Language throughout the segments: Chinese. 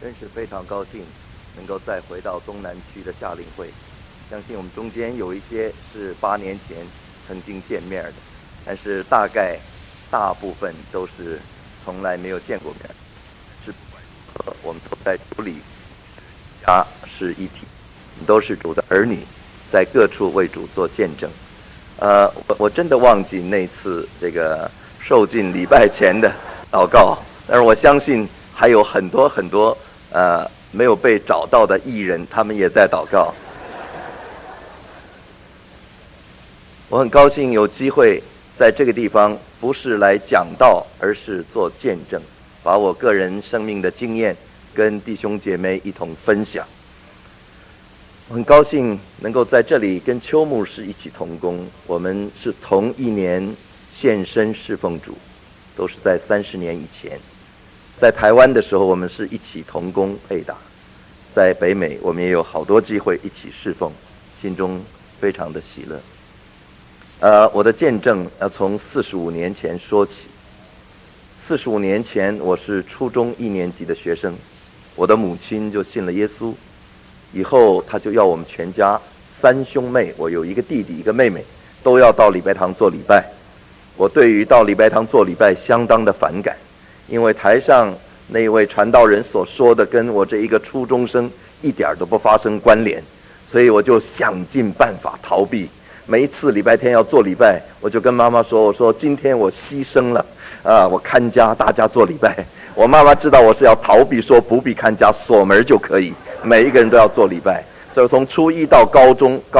真是非常高兴能够再回到东南区的夏令会。相信我们中间有一些是8年前曾经见面的，但是大部分都是从来没有见过面。是我们都在主里家是一体，都是主的儿女，在各处为主做见证。我真的忘记那次这个受尽礼拜前的祷告，但是我相信还有很多没有被找到的艺人，他们也在祷告。我很高兴有机会在这个地方，不是来讲道，而是做见证，把我个人生命的经验跟弟兄姐妹一同分享。我很高兴能够在这里跟邱牧师一起同工，我们是同一年献身侍奉主，都是在30年以前。在台湾的时候，我们是一起同工配搭；在北美，我们也有好多机会一起侍奉，心中非常的喜乐。我的见证要从45年前说起。45年前，我是初中1年级的学生，我的母亲就信了耶稣。以后他就要我们全家3兄妹，我有一个弟弟一个妹妹，都要到礼拜堂做礼拜。我对于到礼拜堂做礼拜相当的反感，因为台上那位传道人所说的跟我这一个初中生一点都不发生关联，所以我就想尽办法逃避。每一次礼拜天要做礼拜，我就跟妈妈说，我说今天我牺牲了我看家，大家做礼拜。我妈妈知道我是要逃避，说不必看家，锁门就可以，每一个人都要做礼拜。所以从初1到高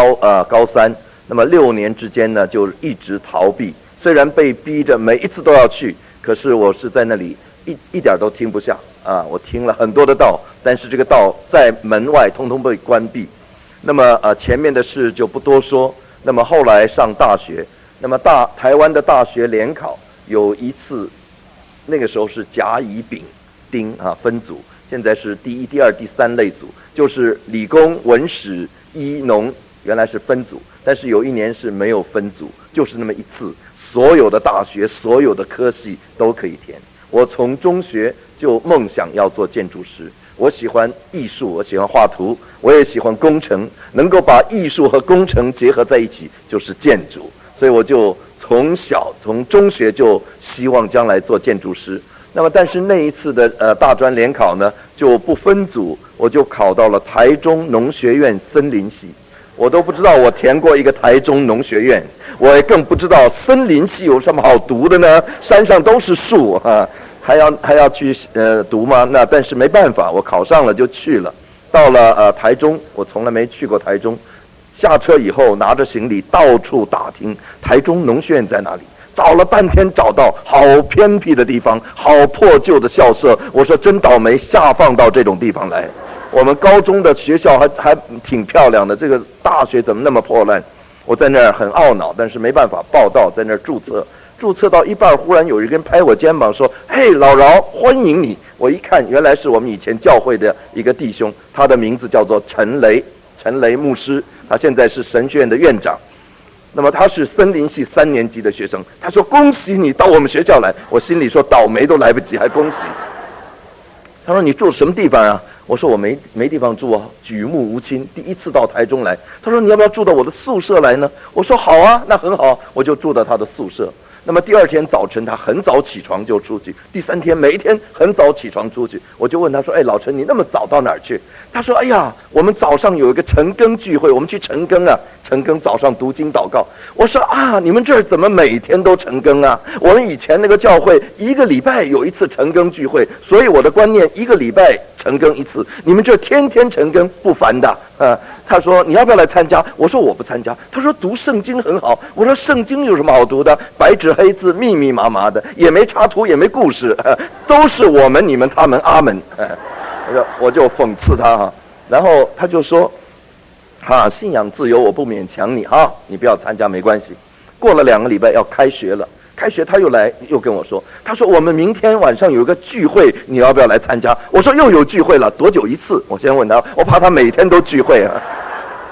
3，那么6年之间呢，就一直逃避。虽然被逼着每一次都要去，可是我是在那里一点都听不下我听了很多的道，但是这个道在门外通通被关闭。那么前面的事就不多说。那么后来上大学，那么台湾的大学联考有一次，那个时候是甲乙丙丁分组，现在是第1、第2、第3类组，就是理工、文史、医、农原来是分组，但是有一年是没有分组，就是那么一次，所有的大学所有的科系都可以填。我从中学就梦想要做建筑师，我喜欢艺术，我喜欢画图，我也喜欢工程，能够把艺术和工程结合在一起就是建筑，所以我就从中学就希望将来做建筑师。那么但是那一次的大专联考呢就不分组，我就考到了台中农学院森林系。我都不知道我填过一个台中农学院，我也更不知道森林系有什么好读的呢，山上都是树还要去读吗？那但是没办法，我考上了就去了。到了台中，我从来没去过台中。下车以后拿着行李到处打听台中农学院在哪里，找了半天找到好偏僻的地方，好破旧的校舍。我说真倒霉，下放到这种地方来。我们高中的学校还挺漂亮的，这个大学怎么那么破烂？我在那儿很懊恼，但是没办法报到，在那儿注册到一半，忽然有一个人拍我肩膀说：“嘿，老饶，欢迎你！”我一看，原来是我们以前教会的一个弟兄，他的名字叫做陈雷牧师，他现在是神学院的院长。那么他是森林系3年级的学生，他说：“恭喜你到我们学校来。”我心里说：“倒霉都来不及，还恭喜。”他说：“你住什么地方啊？”我说：“我没地方住啊，举目无亲，第一次到台中来。”他说：“你要不要住到我的宿舍来呢？”我说：“好啊，那很好。”我就住到他的宿舍。那么第2天早晨他很早起床就出去，第3天每一天很早起床出去。我就问他说：“老陈，你那么早到哪儿去？”他说：“哎呀，我们早上有一个晨更聚会，我们去晨更啊，晨更早上读经祷告。”我说：“你们这儿怎么每天都晨更啊？我们以前那个教会1个礼拜有一次晨更聚会，所以我的观念1个礼拜晨更一次，你们这天天晨更不烦的。”他说：“你要不要来参加？”我说：“我不参加。”他说：“读圣经很好。”我说：“圣经有什么好读的？白纸黑字，密密麻麻的，也没插图，也没故事，都是我们、你们、他们、阿门。”我就讽刺他然后他就说：“信仰自由，我不勉强你你不要参加没关系。”过了2个礼拜要开学了，开学他又跟我说，他说：“我们明天晚上有一个聚会，你要不要来参加？”我说：“又有聚会了，多久一次？”我先问他，我怕他每天都聚会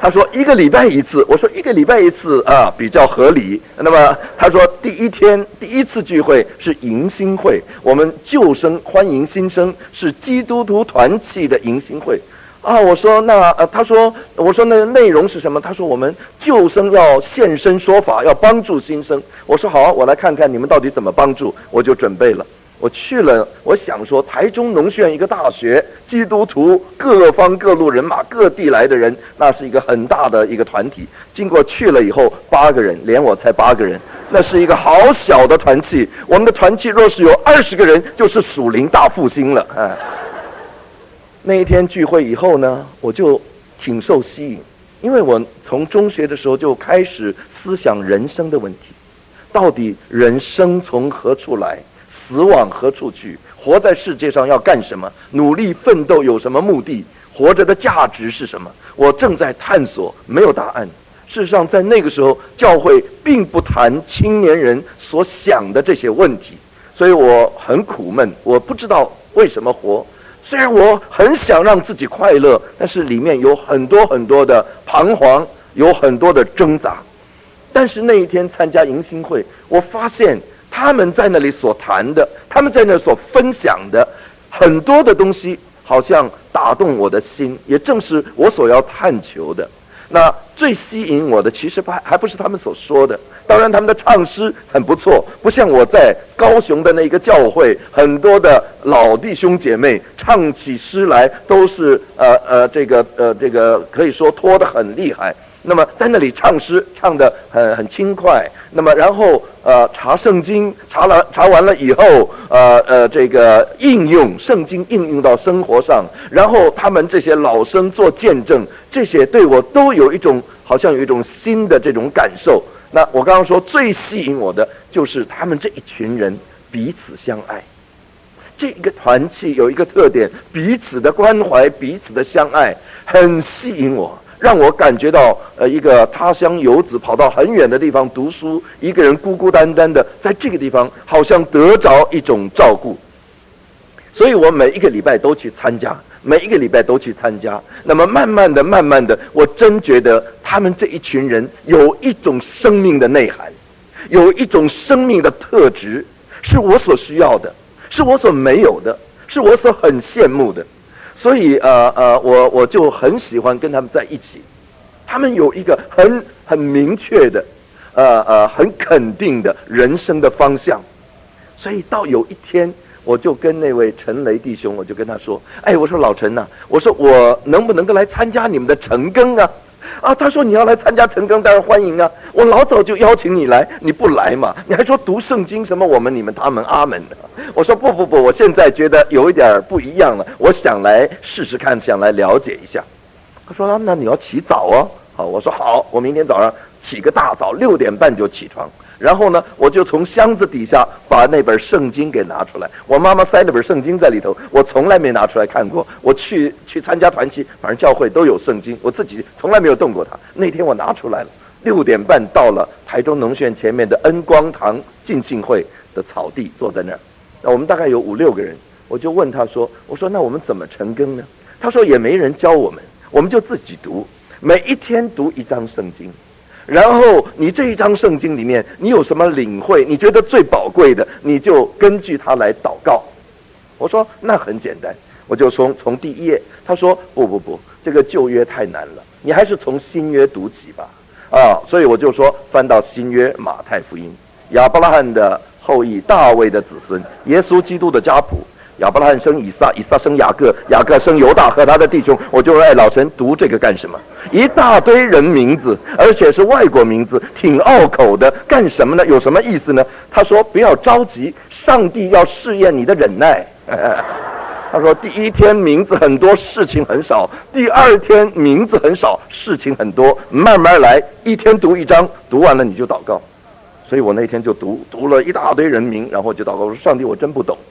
他说1个礼拜一次，我说1个礼拜一次啊比较合理。那么他说第一次聚会是迎新会，我们旧生欢迎新生，是基督徒团契的迎新会。我说那我说那内容是什么？他说我们旧生要现身说法，要帮助新生。我说好，我来看看你们到底怎么帮助。我就准备了。我去了，我想说台中农学院一个大学，基督徒各方各路人马各地来的人，那是一个很大的一个团体。经过去了以后，8个人，连我才8个人，那是一个好小的团契。我们的团契若是有20个人，就是属灵大复兴了。那一天聚会以后呢，我就挺受吸引，因为我从中学的时候就开始思想人生的问题，到底人生从何处来？死往何处去？活在世界上要干什么？努力奋斗有什么目的？活着的价值是什么？我正在探索，没有答案。事实上，在那个时候，教会并不谈青年人所想的这些问题，所以我很苦闷，我不知道为什么活。虽然我很想让自己快乐，但是里面有很多很多的彷徨，有很多的挣扎。但是那一天参加迎新会，我发现他们在那里所谈的，他们在那里所分享的很多的东西，好像打动我的心，也正是我所要探求的。那最吸引我的，其实还不是他们所说的。当然，他们的唱诗很不错，不像我在高雄的那个教会，很多的老弟兄姐妹唱起诗来都是这个可以说拖得很厉害。那么在那里唱诗唱得很轻快，那么然后查圣经查完了以后，这个应用圣经应用到生活上，然后他们这些老生做见证，这些对我都有一种好像有一种新的这种感受。那我刚刚说最吸引我的就是他们这一群人彼此相爱，这个团契有一个特点，彼此的关怀，彼此的相爱，很吸引我。让我感觉到一个他乡游子跑到很远的地方读书，一个人孤孤单单的在这个地方好像得着一种照顾。所以我每一个礼拜都去参加，那么慢慢的我真觉得他们这一群人有一种生命的内涵，有一种生命的特质，是我所需要的，是我所没有的，是我所很羡慕的。所以我就很喜欢跟他们在一起，他们有一个很明确的很肯定的人生的方向。所以到有一天，我就跟那位陈雷弟兄，我就跟他说，我说老陈啊，我说我能不能够来参加你们的晨更啊？他说你要来参加晨更，当然欢迎啊！我老早就邀请你来，你不来嘛？你还说读圣经什么我们你们他们阿门的。我说不，我现在觉得有一点不一样了，我想来试试看，想来了解一下。他说那你要起早哦。好，我说好，我明天早上起个大早，6点半就起床。然后呢，我就从箱子底下把那本圣经给拿出来。我妈妈塞了本圣经在里头，我从来没拿出来看过。我去参加团契，反正教会都有圣经，我自己从来没有动过它。那天我拿出来了，6点半到了台中农学院前面的恩光堂浸信会的草地，坐在那儿。那我们大概有5、6个人，我就问他说：“我说那我们怎么晨更呢？”他说也没人教我们，我们就自己读，每一天读一章圣经。然后你这一章圣经里面，你有什么领会？你觉得最宝贵的，你就根据它来祷告。我说那很简单，我就从第1页。他说不，这个旧约太难了，你还是从新约读起吧。所以我就说翻到新约马太福音，亚伯拉罕的后裔，大卫的子孙，耶稣基督的家谱。亚伯拉罕生以撒，以撒生雅各，雅各生犹大和他的弟兄。我就说老陈读这个干什么？一大堆人名字，而且是外国名字，挺拗口的，干什么呢？有什么意思呢？他说不要着急，上帝要试验你的忍耐。他说第1天名字很多，事情很少；第2天名字很少，事情很多，慢慢来，一天读1章，读完了你就祷告。所以我那天就读了一大堆人名，然后就祷告，我说上帝我真不懂。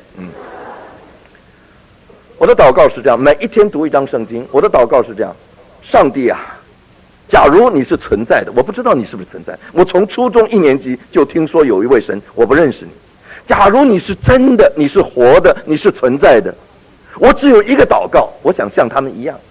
我的祷告是这样，每一天读1章圣经。我的祷告是这样，上帝啊，假如你是存在的，我不知道你是不是存在，我从初中1年级就听说有一位神，我不认识你。假如你是真的，你是活的，你是存在的，我只有一个祷告，我想像他们一样，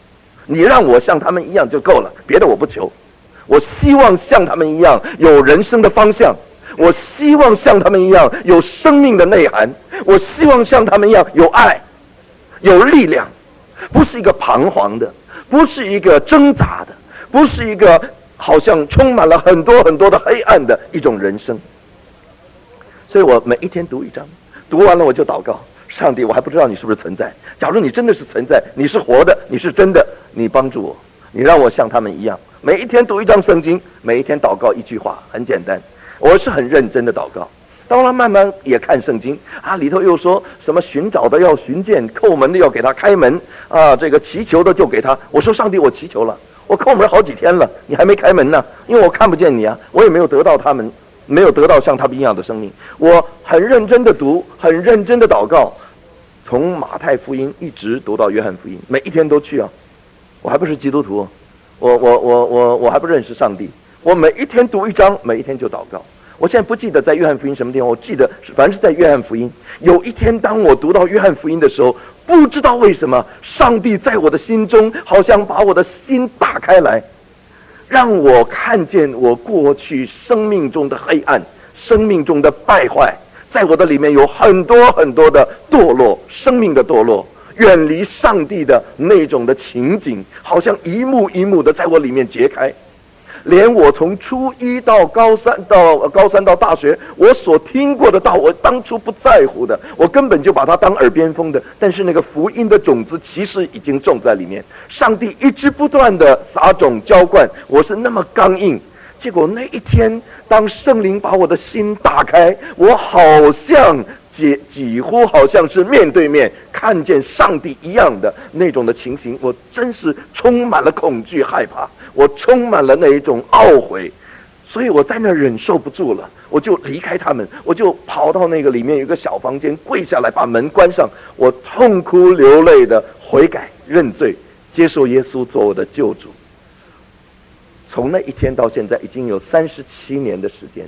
你让我像他们一样就够了，别的我不求。我希望像他们一样有人生的方向，我希望像他们一样有生命的内涵，我希望像他们一样有爱，有力量，不是一个彷徨的，不是一个挣扎的，不是一个好像充满了很多很多的黑暗的一种人生。所以我每一天读一章，读完了我就祷告，上帝，我还不知道你是不是存在，假如你真的是存在，你是活的，你是真的，你帮助我，你让我像他们一样，每一天读一章圣经，每一天祷告一句话，很简单，我是很认真的祷告。当然慢慢也看圣经啊，里头又说什么寻找的要寻见，叩门的要给他开门啊，这个祈求的就给他。我说上帝，我祈求了，我叩门好几天了，你还没开门呢，因为我看不见你啊，我也没有得到他们，没有得到像他们一样的生命。我很认真的读，很认真的祷告，从马太福音一直读到约翰福音，每一天都去啊。我还不是基督徒，我还不认识上帝，我每一天读一章，每一天就祷告。我现在不记得在约翰福音什么地方，我记得反正是在约翰福音。有一天当我读到约翰福音的时候，不知道为什么上帝在我的心中好像把我的心打开来，让我看见我过去生命中的黑暗，生命中的败坏，在我的里面有很多很多的堕落，生命的堕落，远离上帝的那种的情景，好像一幕一幕的在我里面揭开。连我从初一到高三到大学，我所听过的道，我当初不在乎的，我根本就把它当耳边风的，但是那个福音的种子其实已经种在里面，上帝一直不断的撒种浇灌，我是那么刚硬。结果那一天当圣灵把我的心打开，我好像几乎好像是面对面看见上帝一样的那种的情形，我真是充满了恐惧害怕，我充满了那一种懊悔，所以我在那忍受不住了，我就离开他们，我就跑到那个里面有一个小房间，跪下来把门关上，我痛哭流泪的悔改认罪，接受耶稣做我的救主。从那一天到现在已经有37年的时间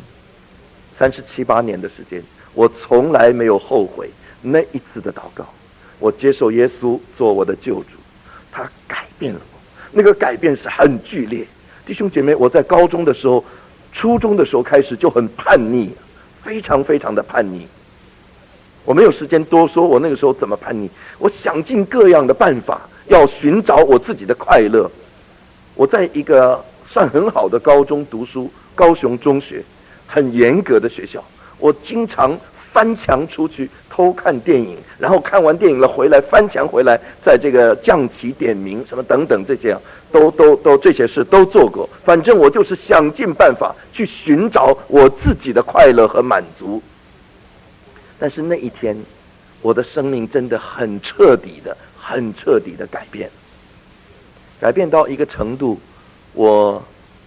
，37、8年的时间，我从来没有后悔那一次的祷告。我接受耶稣做我的救主，他改变了我，那个改变是很剧烈。弟兄姐妹，我在高中的时候、初中的时候开始就很叛逆，非常非常的叛逆。我没有时间多说我那个时候怎么叛逆，我想尽各样的办法要寻找我自己的快乐。我在一个算很好的高中读书，高雄中学，很严格的学校，我经常翻墙出去偷看电影，然后看完电影了回来翻墙回来，在这个降旗点名什么等等这些都这些事都做过。反正我就是想尽办法去寻找我自己的快乐和满足。但是那一天我的生命真的很彻底的改变到一个程度。我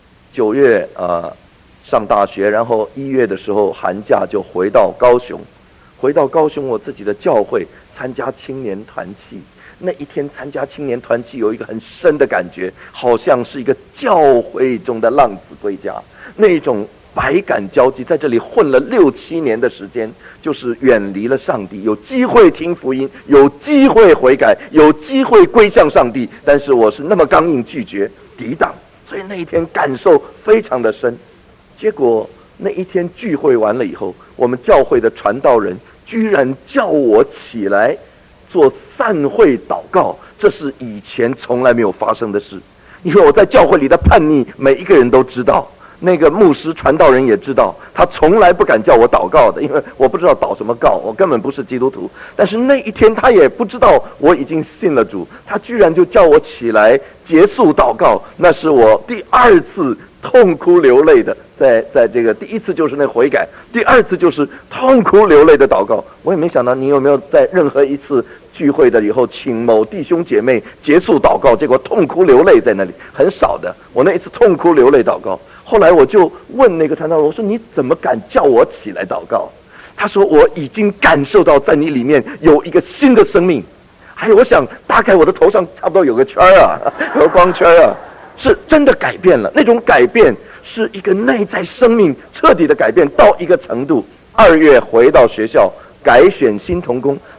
9月上大学，然后1月的时候寒假就回到高雄我自己的教会参加青年团契。那一天参加青年团契有一个很深的感觉，好像是一个教会中的浪子归家，那种百感交集。在这里混了6、7年的时间，就是远离了上帝，有机会听福音，有机会悔改，有机会归向上帝，但是我是那么刚硬拒绝抵挡，所以那一天感受非常的深。结果那一天聚会完了以后，我们教会的传道人居然叫我起来做散会祷告，这是以前从来没有发生的事。因为我在教会里的叛逆，每一个人都知道，那个牧师传道人也知道，他从来不敢叫我祷告的，因为我不知道祷什么告，我根本不是基督徒。但是那一天他也不知道我已经信了主，他居然就叫我起来结束祷告。那是我第2次痛哭流泪的，在这个第1次就是那悔改，第2次就是痛哭流泪的祷告。我也没想到你有没有在任何一次聚会的以后请某弟兄姐妹结束祷告，结果痛哭流泪在那里，很少的。我那一次痛哭流泪祷告，后来我就问那个传道人，我说你怎么敢叫我起来祷告？他说我已经感受到在你里面有一个新的生命。还有我想大概我的头上差不多有个圈啊，有个光圈啊，是真的改变了。那种改变是一个内在生命彻底的改变到一个程度。2月回到学校改选新同工，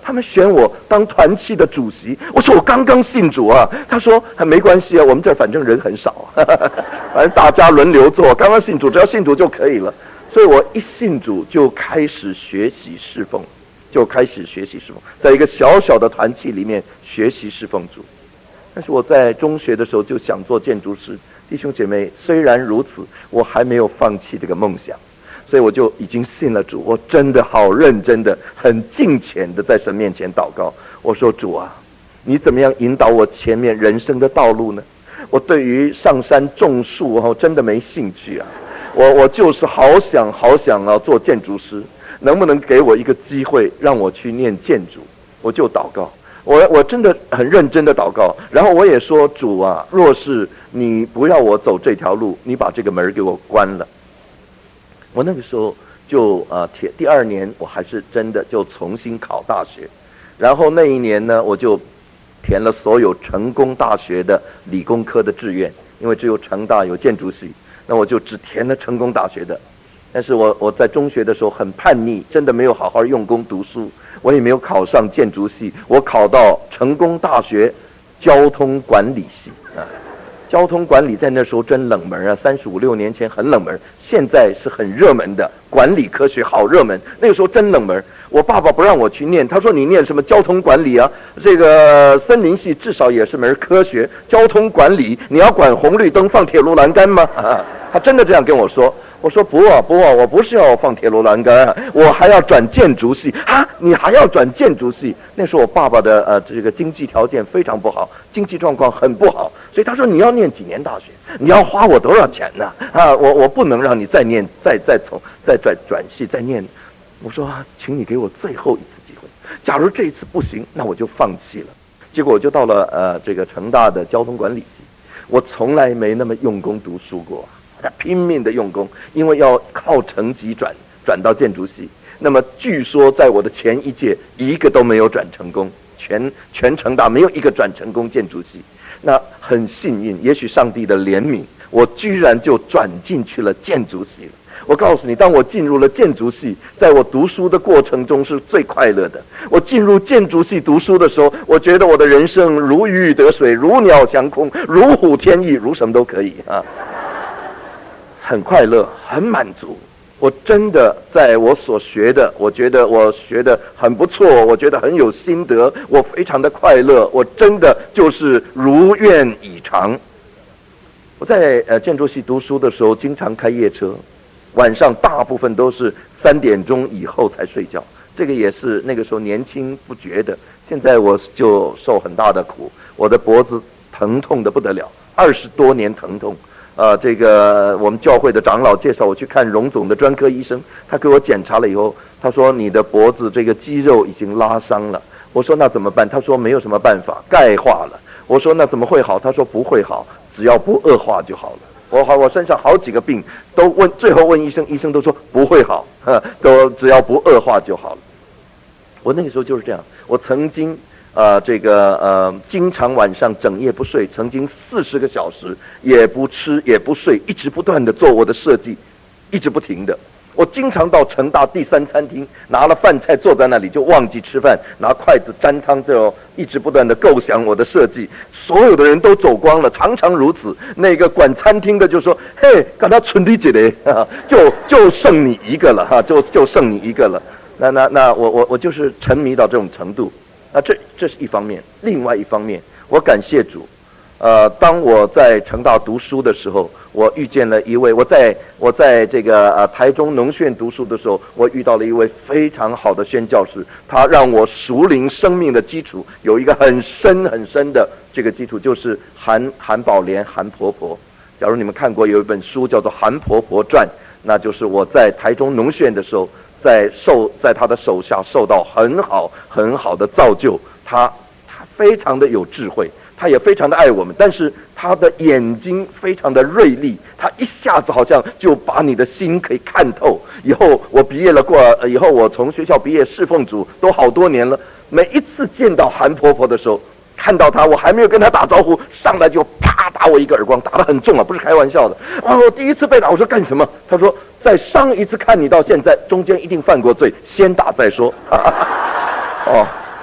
他们选我当团契的主席。我说我刚刚信主啊。他说没关系啊，我们这儿反正人很少，反正大家轮流做，刚刚信主，只要信主就可以了。所以我一信主就开始学习侍奉，在一个小小的团契里面学习侍奉主。但是我在中学的时候就想做建筑师，弟兄姐妹，虽然如此，我还没有放弃这个梦想，所以我就已经信了主。我真的好认真的、很敬虔的在神面前祷告。我说主啊，你怎么样引导我前面人生的道路呢？我对于上山种树真的没兴趣啊。我就是好想做建筑师，能不能给我一个机会让我去念建筑？我就祷告。我真的很认真的祷告，然后我也说主啊，若是你不要我走这条路，你把这个门给我关了。我那个时候就第二年我还是真的就重新考大学，然后那一年呢，我就填了所有成功大学的理工科的志愿，因为只有成大有建筑系，那我就只填了成功大学的。但是我在中学的时候很叛逆，真的没有好好用功读书，我也没有考上建筑系，我考到成功大学交通管理系啊。交通管理在那时候真冷门啊，35、6年前很冷门，现在是很热门的，管理科学好热门，那个时候真冷门。我爸爸不让我去念，他说你念什么交通管理啊，这个森林系至少也是门科学，交通管理你要管红绿灯放铁路栏杆吗？他真的这样跟我说。我说不啊，我不是要放铁路栏杆啊，我还要转建筑系啊！你还要转建筑系？那时候我爸爸的这个经济条件非常不好，经济状况很不好，所以他说你要念几年大学，你要花我多少钱呢？我不能让你再念，再转系再念。我说请你给我最后一次机会，假如这一次不行，那我就放弃了。结果我就到了这个成大的交通管理系，我从来没那么用功读书过。拼命的用功，因为要靠成绩转到建筑系。那么据说在我的前一届一个都没有转成功，全成大没有一个转成功建筑系。那很幸运，也许上帝的怜悯，我居然就转进去了建筑系了。我告诉你，当我进入了建筑系，在我读书的过程中是最快乐的。我进入建筑系读书的时候，我觉得我的人生如鱼得水，如鸟降空，如虎添翼，如什么都可以啊。很快乐，很满足。我真的在我所学的，我觉得我学的很不错，我觉得很有心得，我非常的快乐，我真的就是如愿以偿。我在建筑系读书的时候，经常开夜车，晚上大部分都是3点钟以后才睡觉。这个也是那个时候年轻不觉得，现在我就受很大的苦，我的脖子疼痛的不得了，20多年疼痛。这个我们教会的长老介绍我去看荣总的专科医生，他给我检查了以后，他说你的脖子这个肌肉已经拉伤了。我说那怎么办？他说没有什么办法，钙化了。我说那怎么会好？他说不会好，只要不恶化就好了。我身上好几个病都最后问医生，医生都说不会好，只要不恶化就好了。我那个时候就是这样，我曾经经常晚上整夜不睡，曾经40个小时也不吃也不睡，一直不断的做我的设计，一直不停的。我经常到成大第3餐厅，拿了饭菜坐在那里就忘记吃饭，拿筷子沾汤，就一直不断的构想我的设计。所有的人都走光了，常常如此。那个管餐厅的就说：“嘿，刚才村里姐嘞，就剩你一个了哈，就剩你一个了。”那我就是沉迷到这种程度。那这是一方面，另外一方面，我感谢主。当我在成大读书的时候，我遇见了一位，我在这个台中农学院读书的时候，我遇到了一位非常好的宣教士，他让我熟龄生命的基础有一个很深很深的这个基础，就是韩宝莲韩婆婆。假如你们看过有一本书叫做《韩婆婆传》，那就是我在台中农学院的时候，在他的手下受到很好的造就。他非常的有智慧，他也非常的爱我们，但是他的眼睛非常的锐利，他一下子好像就把你的心可以看透。以后我毕业了以后我从学校毕业侍奉主都好多年了，每一次见到韩婆婆的时候，看到她，我还没有跟她打招呼，上来就啪打我一个耳光，打得很重啊，不是开玩笑的。我第一次被打，我说干什么？他说在上一次看你到现在，中间一定犯过罪，先打再说。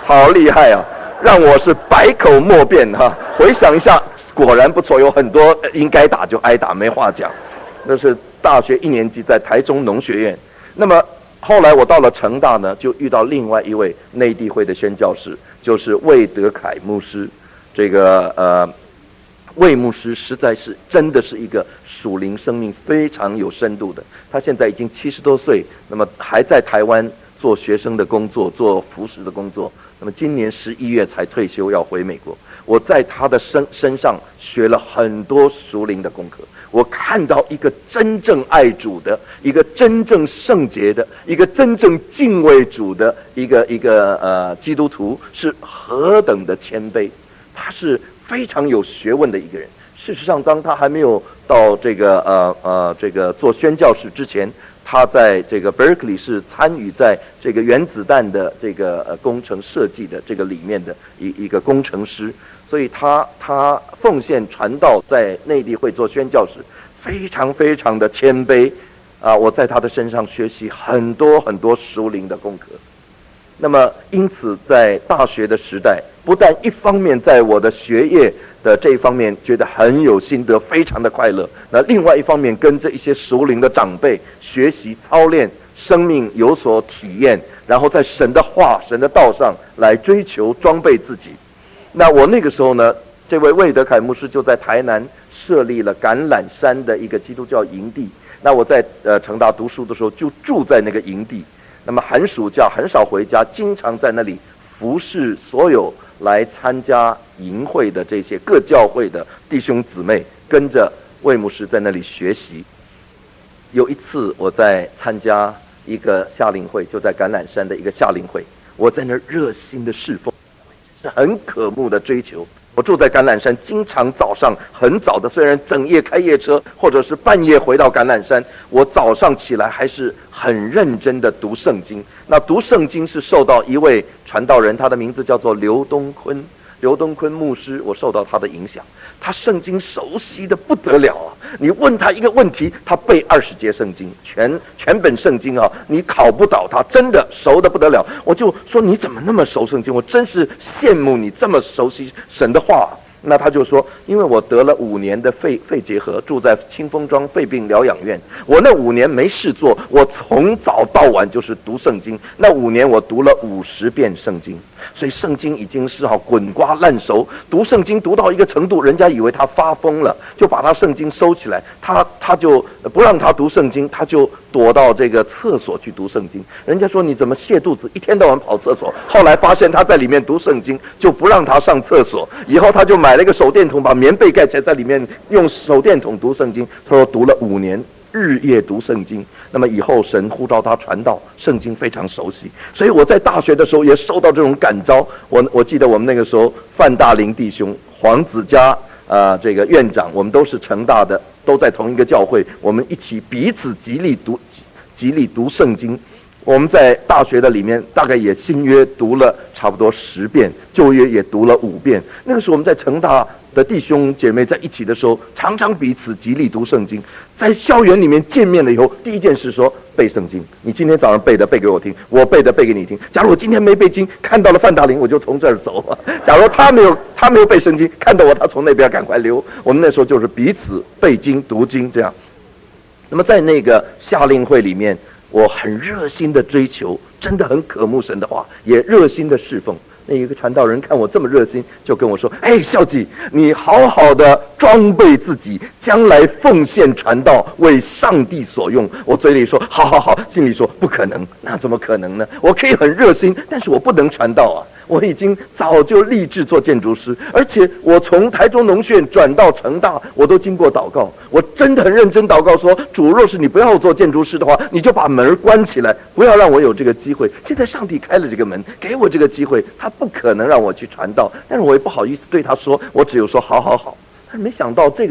好厉害啊！让我是百口莫辩哈。回想一下，果然不错，有很多应该打就挨打，没话讲。那是大学1年级在台中农学院。那么后来我到了成大呢，就遇到另外一位内地会的宣教士，就是魏德凯牧师。这个魏牧师实在是真的是一个属灵生命非常有深度的。他现在已经70多岁，那么还在台湾做学生的工作，做服侍的工作。那么今年11月才退休，要回美国。我在他的身上学了很多属灵的功课。我看到一个真正爱主的，一个真正圣洁的，一个真正敬畏主的一个基督徒是何等的谦卑。他是非常有学问的一个人。事实上，当他还没有到这个做宣教士之前，他在这个 Berkeley 是参与在这个原子弹的这个工程设计的这个里面的一个工程师，所以他奉献传道，在内地会做宣教士，非常非常的谦卑啊！我在他的身上学习很多很多属灵的功课。那么，因此在大学的时代，不但一方面在我的学业的这一方面觉得很有心得，非常的快乐，那另外一方面跟着一些属灵的长辈学习操练，生命有所体验，然后在神的话、神的道上来追求装备自己。那我那个时候呢，这位魏德凯牧师就在台南设立了橄榄山的一个基督教营地。那我在成大读书的时候就住在那个营地。那么寒暑假很少回家，经常在那里服侍所有来参加营会的这些各教会的弟兄姊妹，跟着魏牧师在那里学习。有一次我在参加一个夏令会，就在橄榄山的一个夏令会，我在那热心的侍奉，是很渴慕的追求。我住在橄榄山，经常早上很早的，虽然整夜开夜车，或者是半夜回到橄榄山，我早上起来还是很认真的读圣经。那读圣经是受到一位传道人，他的名字叫做刘东坤牧师，我受到他的影响。他圣经熟悉的不得了啊！你问他一个问题，他背20节圣经，全本圣经啊，你考不倒他，真的熟的不得了。我就说你怎么那么熟圣经？我真是羡慕你这么熟悉神的话。那他就说，因为我得了5年的肺结核，住在清风庄肺病疗养院。我那5年没事做，我从早到晚就是读圣经。那5年我读了50遍圣经，所以圣经已经是滚瓜烂熟。读圣经读到一个程度，人家以为他发疯了，就把他圣经收起来。他就不让他读圣经，他就躲到这个厕所去读圣经。人家说你怎么泻肚子，一天到晚跑厕所。后来发现他在里面读圣经，就不让他上厕所。以后他就买了一个手电筒，把棉被盖起来，在里面用手电筒读圣经。他说读了5年，日夜读圣经。那么以后神呼召他传道，圣经非常熟悉。所以我在大学的时候也受到这种感召。我记得我们那个时候范大林弟兄、黄子嘉这个院长，我们都是成大的，都在同一个教会，我们一起彼此极力读圣经。我们在大学的里面大概也新约读了差不多10遍，旧约也读了5遍。那个时候我们在成大的弟兄姐妹在一起的时候，常常彼此极力读圣经。在校园里面见面了以后，第一件事说背圣经。你今天早上背的背给我听，我背的背给你听。假如我今天没背经，看到了范大林，我就从这儿走。假如他没有背圣经，看到我，他从那边赶快溜。我们那时候就是彼此背经读经这样。那么在那个夏令会里面，我很热心的追求，真的很渴慕神的话，也热心的侍奉。那一个传道人看我这么热心，就跟我说：“哎，孝吉，你好好的装备自己，将来奉献传道，为上帝所用。”我嘴里说：“好好好”，心里说：“不可能，那怎么可能呢？我可以很热心，但是我不能传道啊。”我已经早就立志做建筑师，而且我从台中农学院转到成大，我都经过祷告。我真的很认真祷告说：主，若是你不要我做建筑师的话，你就把门关起来，不要让我有这个机会。现在上帝开了这个门，给我这个机会，他不可能让我去传道，但是我也不好意思对他说，我只有说好好好。但是没想到这个人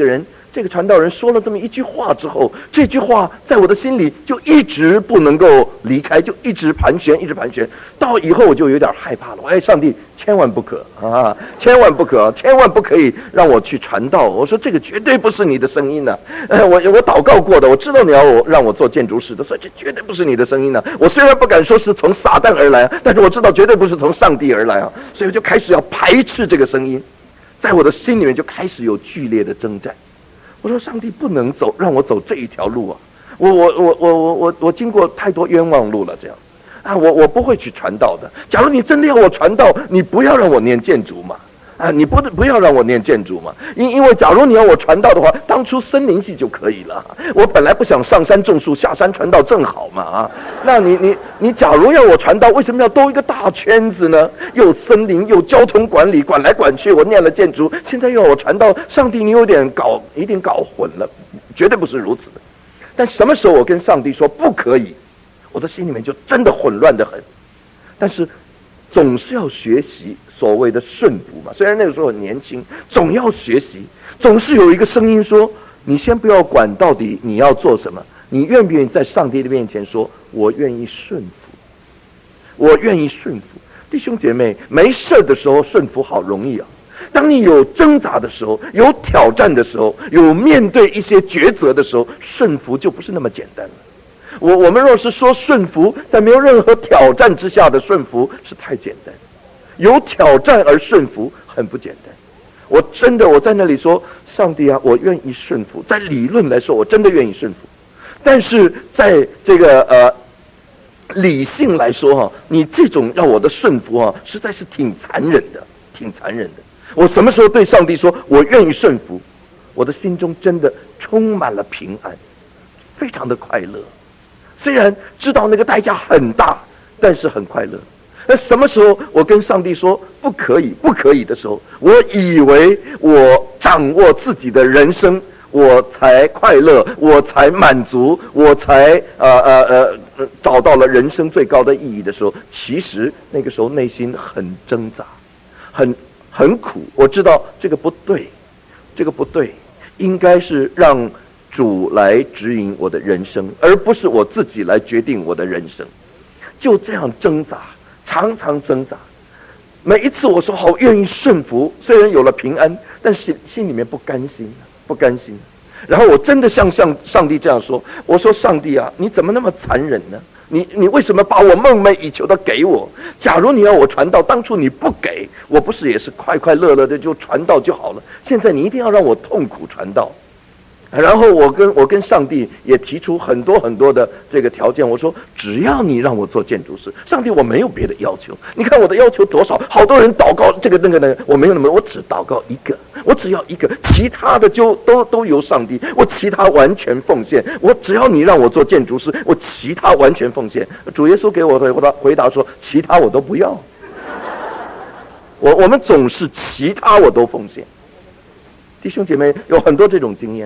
这个传道人说了这么一句话之后，这句话在我的心里就一直不能够离开，就一直盘旋，一直盘旋。到以后我就有点害怕了。上帝千万不可啊，千万不可，千万不可以让我去传道。我说这个绝对不是你的声音呢。我祷告过的，我知道你要让我做建筑师的，所以这绝对不是你的声音呢。我虽然不敢说是从撒旦而来，但是我知道绝对不是从上帝而来啊。所以我就开始要排斥这个声音，在我的心里面就开始有剧烈的征战。我说上帝不能让我走这一条路啊！我经过太多冤枉路了，这样啊，我不会去传道的。假如你真的要我传道，你不要让我念建筑嘛，啊，你不要让我念建筑嘛，因为假如你要我传道的话，当初森林系就可以了。我本来不想上山种树，下山传道正好嘛啊！那你假如要我传道，为什么要兜一个大圈子呢？又森林又交通管理，管来管去。我念了建筑，现在要我传道，上帝你一定搞混了，绝对不是如此的。但什么时候我跟上帝说不可以，我的心里面就真的混乱得很。但是总是要学习所谓的顺服嘛，虽然那个时候很年轻，总要学习。总是有一个声音说，你先不要管到底你要做什么，你愿不愿意在上帝的面前说，我愿意顺服，我愿意顺服。弟兄姐妹，没事的时候顺服好容易啊，当你有挣扎的时候，有挑战的时候，有面对一些抉择的时候，顺服就不是那么简单了。我们若是说顺服，在没有任何挑战之下的顺服是太简单，有挑战而顺服很不简单。我在那里说，上帝啊，我愿意顺服。在理论来说，我真的愿意顺服，但是在这个理性来说哈，你这种让我的顺服啊，实在是挺残忍的，挺残忍的。我什么时候对上帝说我愿意顺服，我的心中真的充满了平安，非常的快乐。虽然知道那个代价很大，但是很快乐。什么时候我跟上帝说不可以的时候，我以为我掌握自己的人生，我才快乐，我才满足，我才找到了人生最高的意义的时候，其实那个时候内心很挣扎，很苦。我知道这个不对，应该是让主来指引我的人生，而不是我自己来决定我的人生。就这样挣扎，常常挣扎。每一次我说好愿意顺服，虽然有了平安，但是心里面不甘心。然后我真的像上帝这样说，我说上帝啊，你怎么那么残忍呢？你为什么把我梦寐以求的给我？假如你要我传道，当初你不给我，不是也是快快乐乐的就传道就好了？现在你一定要让我痛苦传道。然后我跟上帝也提出很多的这个条件，我说只要你让我做建筑师，上帝我没有别的要求。你看我的要求多少，好多人祷告这个那个，我没有那么，我只祷告一个，我只要一个，其他的就都由上帝，我其他完全奉献。我只要你让我做建筑师，我其他完全奉献。主耶稣给我的回答说，其他我都不要。我们总是其他我都奉献。弟兄姐妹有很多这种经验。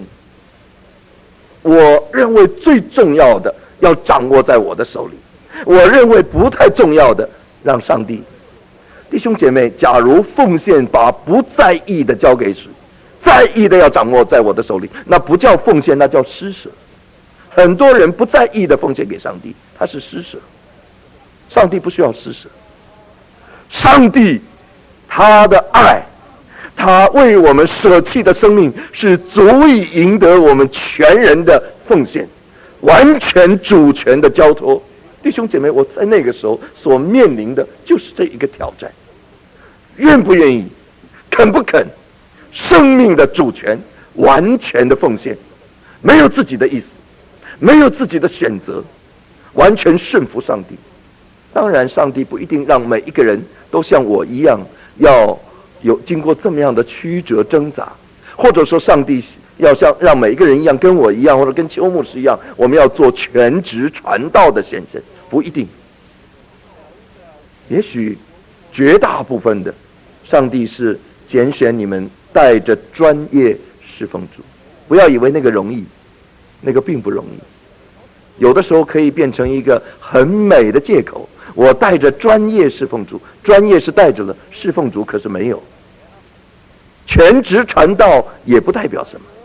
我认为最重要的要掌握在我的手里，我认为不太重要的让上帝。弟兄姐妹，假如奉献把不在意的交给谁，在意的要掌握在我的手里，那不叫奉献，那叫施舍。很多人不在意的奉献给上帝，他是施舍。上帝不需要施舍，上帝他的爱，他为我们舍弃的生命是足以赢得我们全人的奉献，完全主权的交托。弟兄姐妹，我在那个时候所面临的就是这一个挑战，愿不愿意，肯不肯，生命的主权完全的奉献，没有自己的意思，没有自己的选择，完全顺服上帝。当然上帝不一定让每一个人都像我一样要有经过这么样的曲折挣扎，或者说上帝要让每一个人一样，跟我一样，或者跟邱牧师一样，我们要做全职传道的先生，不一定。也许绝大部分的上帝是拣选你们带着专业侍奉主。不要以为那个容易，那个并不容易，有的时候可以变成一个很美的借口。我带着专业侍奉主，专业是带着了，侍奉主可是没有。全职传道也不代表什么，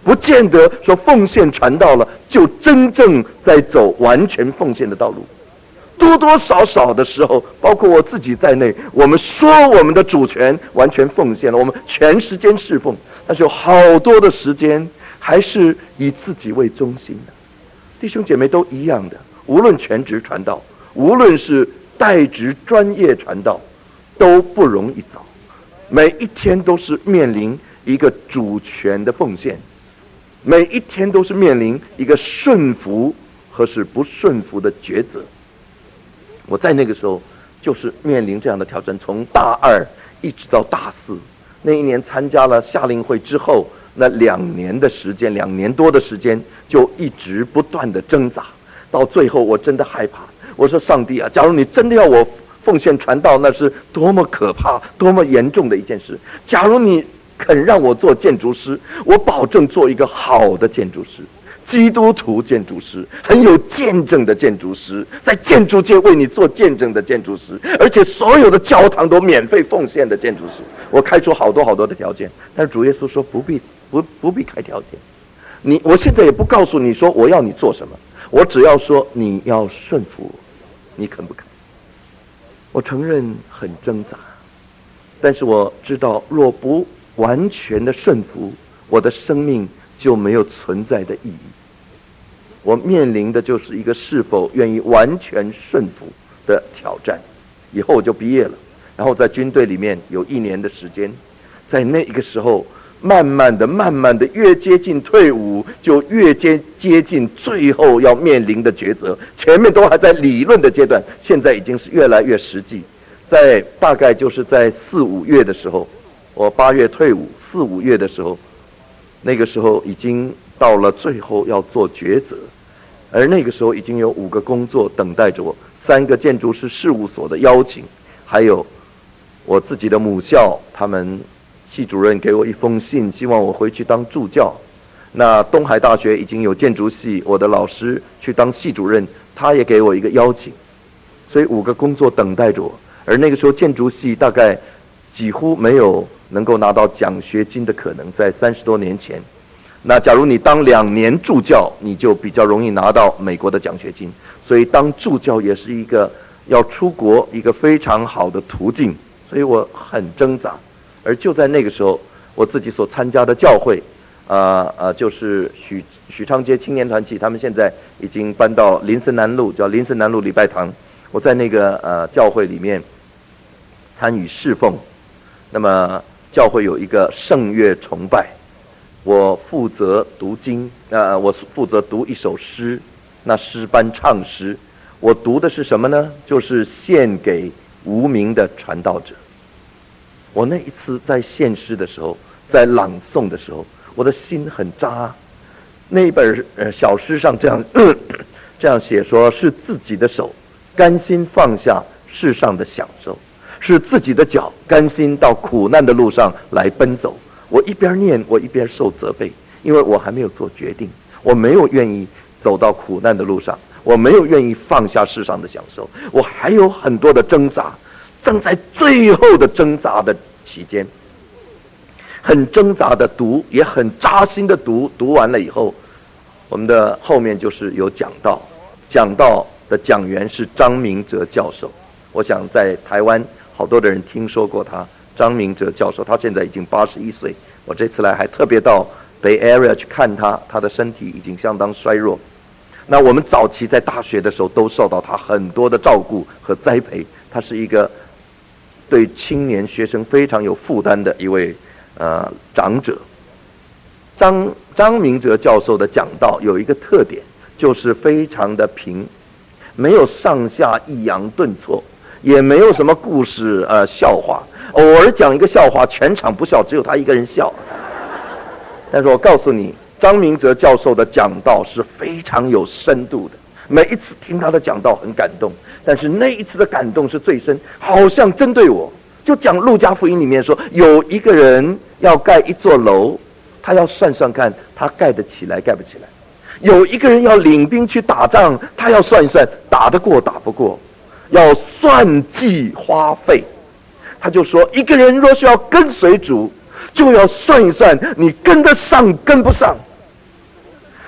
不见得说奉献传道了就真正在走完全奉献的道路。多多少少的时候，包括我自己在内，我们说我们的主权完全奉献了，我们全时间侍奉，但是有好多的时间还是以自己为中心的。弟兄姐妹都一样的，无论全职传道，无论是代职专业传道，都不容易走。每一天都是面临一个主权的奉献，每一天都是面临一个顺服和是不顺服的抉择。我在那个时候就是面临这样的挑战，从大二一直到大四，那一年参加了夏令会之后，那2年多的时间，就一直不断的挣扎，到最后我真的害怕，我说上帝啊，假如你真的要我奉献传道，那是多么可怕多么严重的一件事。假如你肯让我做建筑师，我保证做一个好的建筑师，基督徒建筑师，很有见证的建筑师，在建筑界为你做见证的建筑师，而且所有的教堂都免费奉献的建筑师。我开出好多的条件，但是主耶稣说不必开条件。我现在也不告诉你说我要你做什么，我只要说你要顺服我，你肯不肯？我承认很挣扎，但是我知道若不完全的顺服，我的生命就没有存在的意义。我面临的就是一个是否愿意完全顺服的挑战。以后我就毕业了，然后在军队里面有1年的时间，在那个时候慢慢的越接近退伍，就越接近最后要面临的抉择。前面都还在理论的阶段，现在已经是越来越实际。在大概就是在4、5月的时候，我8月退伍，4、5月的时候，那个时候已经到了最后要做抉择，而那个时候已经有5个工作等待着我，3个建筑师事务所的邀请，还有我自己的母校，他们系主任给我一封信，希望我回去当助教。那东海大学已经有建筑系，我的老师去当系主任，他也给我一个邀请，所以5个工作等待着我。而那个时候建筑系大概几乎没有能够拿到奖学金的可能，在30多年前。那假如你当2年助教，你就比较容易拿到美国的奖学金，所以当助教也是一个要出国一个非常好的途径，所以我很挣扎。而就在那个时候，我自己所参加的教会就是许昌街青年团契，他们现在已经搬到林森南路，叫林森南路礼拜堂。我在那个教会里面参与侍奉。那么教会有一个圣乐崇拜，我负责读经，我负责读一首诗，那诗班唱诗，我读的是什么呢？就是献给无名的传道者。我那一次在献诗的时候，在朗诵的时候，我的心很扎。那本小诗上这样写说，是自己的手甘心放下世上的享受，是自己的脚甘心到苦难的路上来奔走。我一边念，我一边受责备，因为我还没有做决定，我没有愿意走到苦难的路上，我没有愿意放下世上的享受，我还有很多的挣扎。正在最后的挣扎的期间，很挣扎的读，也很扎心的读。读完了以后，我们的后面就是有讲道，讲道的讲员是张明哲教授。我想在台湾好多的人听说过他，张明哲教授，他现在已经81岁。我这次来还特别到 Bay Area 去看他，他的身体已经相当衰弱。那我们早期在大学的时候都受到他很多的照顾和栽培，他是一个对青年学生非常有负担的一位长者。张明哲教授的讲道有一个特点，就是非常的平，没有上下抑扬顿挫，也没有什么故事笑话，偶尔讲一个笑话，全场不笑，只有他一个人笑。但是我告诉你，张明哲教授的讲道是非常有深度的，每一次听他的讲道很感动，但是那一次的感动是最深，好像针对我。就讲路加福音里面说，有一个人要盖一座楼，他要算算看他盖得起来盖不起来。有一个人要领兵去打仗，他要算一算打得过打不过，要算计花费。他就说，一个人若是要跟随主，就要算一算你跟得上跟不上。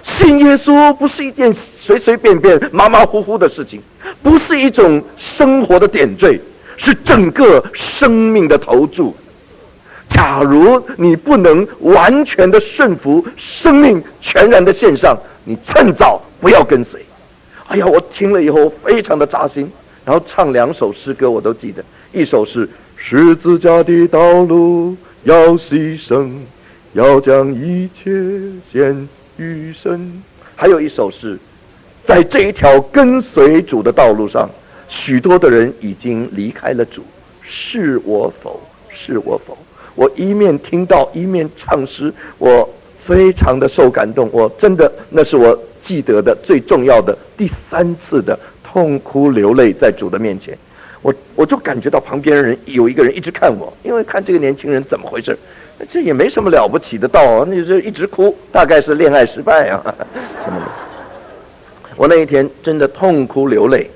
信耶稣不是一件随随便便、马马虎虎的事情，不是一种生活的点缀，是整个生命的投注。假如你不能完全的顺服，生命全然的献上，你趁早不要跟随。哎呀，我听了以后非常的扎心，然后唱2首诗歌我都记得，一首是十字架的道路要牺牲，要将一切献于神，还有一首是在这一条跟随主的道路上，许多的人已经离开了主，是我否？是我否？我一面听到一面唱诗，我非常的受感动，我真的那是我记得的最重要的第3次的痛哭流泪在主的面前。我就感觉到旁边人有一个人一直看我，因为看这个年轻人怎么回事，这也没什么了不起的道啊，你就一直哭，大概是恋爱失败啊什么的。我那一天真的痛哭流泪，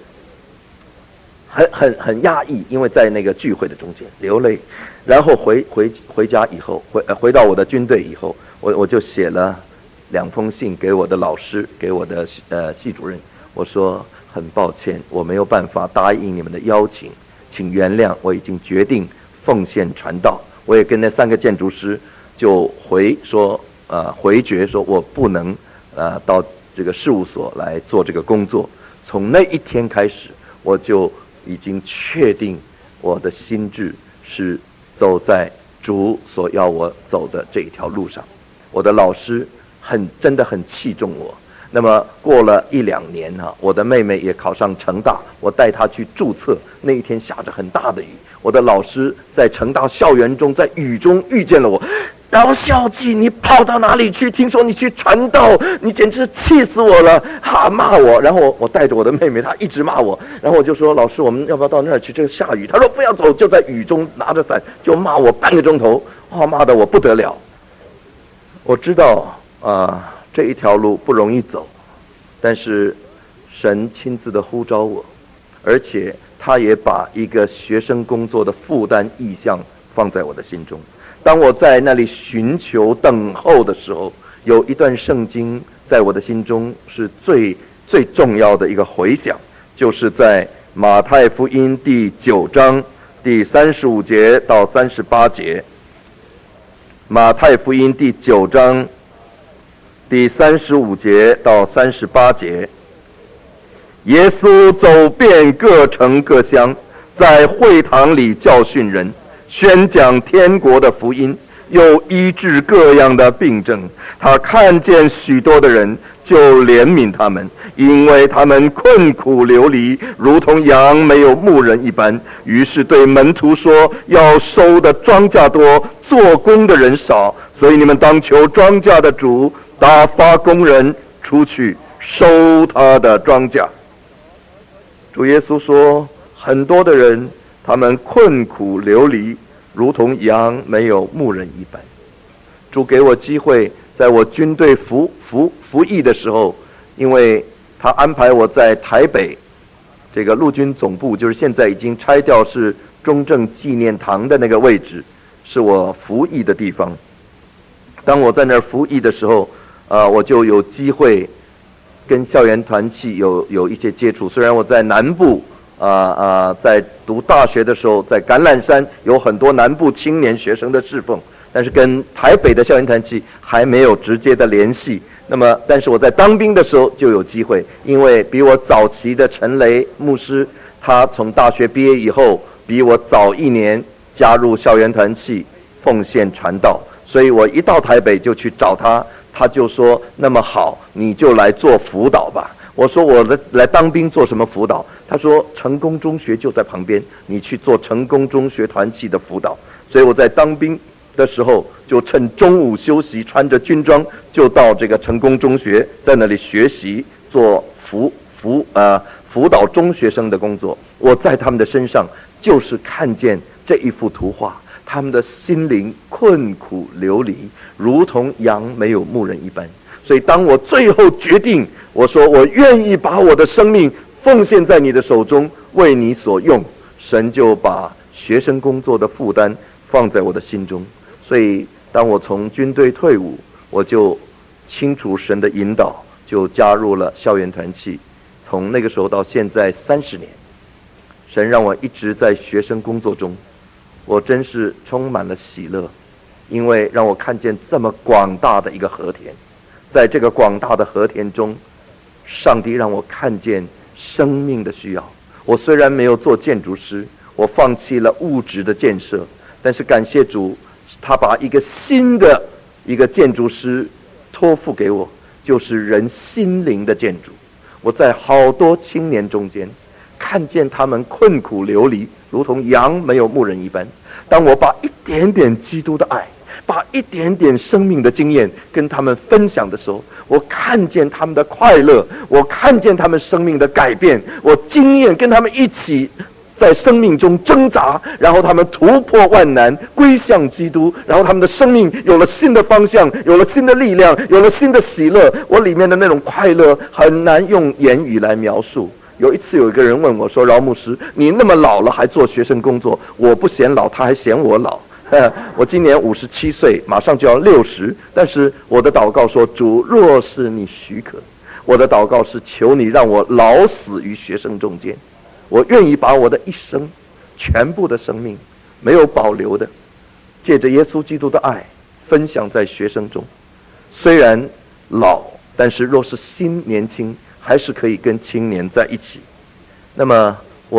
很压抑，因为在那个聚会的中间流泪，然后回家以后，回到我的军队以后，我就写了2封信给我的老师，给我的系主任，我说很抱歉，我没有办法答应你们的邀请，请原谅，我已经决定奉献传道。我也跟那3个建筑师就回绝说我不能到这个事务所来做这个工作。从那一天开始，我就已经确定我的心志是走在主所要我走的这一条路上。我的老师真的很器重我。那么过了1-2年我的妹妹也考上成大，我带她去注册，那一天下着很大的雨，我的老师在成大校园中在雨中遇见了我，饶孝记，你跑到哪里去？听说你去传道，你简直气死我了！骂我，然后我带着我的妹妹，她一直骂我，然后我就说老师，我们要不要到那儿去？这个下雨，她说不要走，就在雨中拿着伞就骂我半个钟头，骂得我不得了。我知道这一条路不容易走，但是神亲自的呼召我，而且他也把一个学生工作的负担意向放在我的心中。当我在那里寻求等候的时候，有一段圣经在我的心中是最重要的一个回响，就是在马太福音第9章第35节到38节。马太福音第9章第35节到38节，耶稣走遍各城各乡，在会堂里教训人，宣讲天国的福音，又医治各样的病症。他看见许多的人，就怜悯他们，因为他们困苦流离，如同羊没有牧人一般。于是对门徒说，要收的庄稼多，做工的人少，所以你们当求庄稼的主打发工人出去收他的庄稼。主耶稣说，很多的人他们困苦流离，如同羊没有牧人一般。主给我机会，在我军队服役的时候，因为他安排我在台北这个陆军总部，就是现在已经拆掉是中正纪念堂的那个位置，是我服役的地方。当我在那儿服役的时候，我就有机会跟校园团契有一些接触。虽然我在南部在读大学的时候，在橄榄山有很多南部青年学生的侍奉，但是跟台北的校园团契还没有直接的联系。那么但是我在当兵的时候就有机会，因为比我早期的陈雷牧师，他从大学毕业以后比我早1年加入校园团契奉献传道，所以我一到台北就去找他，他就说那么好，你就来做辅导吧。我说我来当兵做什么辅导？他说成功中学就在旁边，你去做成功中学团契的辅导。所以我在当兵的时候就趁中午休息，穿着军装就到这个成功中学，在那里学习做辅导中学生的工作。我在他们的身上就是看见这一幅图画，他们的心灵困苦流离，如同羊没有牧人一般。所以当我最后决定，我说我愿意把我的生命奉献在你的手中，为你所用，神就把学生工作的负担放在我的心中。所以当我从军队退伍，我就清楚神的引导，就加入了校园团契。从那个时候到现在30年，神让我一直在学生工作中，我真是充满了喜乐，因为让我看见这么广大的一个禾田，在这个广大的禾田中，上帝让我看见生命的需要。我虽然没有做建筑师，我放弃了物质的建设，但是感谢主，他把一个新的一个建筑师托付给我，就是人心灵的建筑。我在好多青年中间看见他们困苦流离，如同羊没有牧人一般。当我把一点点基督的爱，把一点点生命的经验跟他们分享的时候，我看见他们的快乐，我看见他们生命的改变，我经验跟他们一起在生命中挣扎，然后他们突破万难，归向基督，然后他们的生命有了新的方向，有了新的力量，有了新的喜乐。我里面的那种快乐很难用言语来描述。有一次有一个人问我说，饶牧师，你那么老了还做学生工作？我不嫌老，他还嫌我老。我今年57岁，马上就要60，但是我的祷告说，主若是你许可，我的祷告是求你让我老死于学生中间。我愿意把我的一生全部的生命没有保留的，借着耶稣基督的爱分享在学生中。虽然老，但是若是心年轻，还是可以跟青年在一起。那么